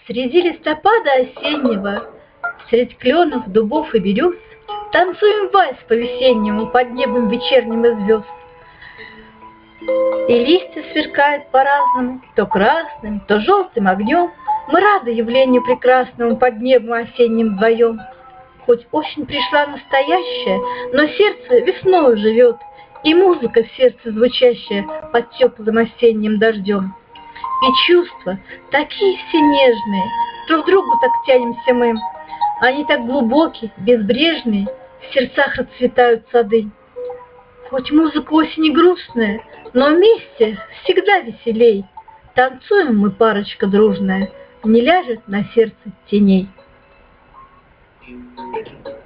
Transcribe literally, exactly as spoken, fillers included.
Среди листопада осеннего, средь кленов, дубов и берез, танцуем вальс по-весеннему под небом вечерним и звезд. И листья сверкают по-разному, то красным, то желтым огнем. Мы рады явлению прекрасному под небом осенним вдвоем. Хоть осень пришла настоящая, но сердце весною живет, и музыка в сердце звучащая под теплым осенним дождем. И чувства такие все нежные, друг к другу так тянемся мы. Они так глубокие, безбрежные, в сердцах расцветают сады. Хоть музыка осени грустная, но вместе всегда веселей. Танцуем мы, парочка дружная, не ляжет на сердце теней. Thank you.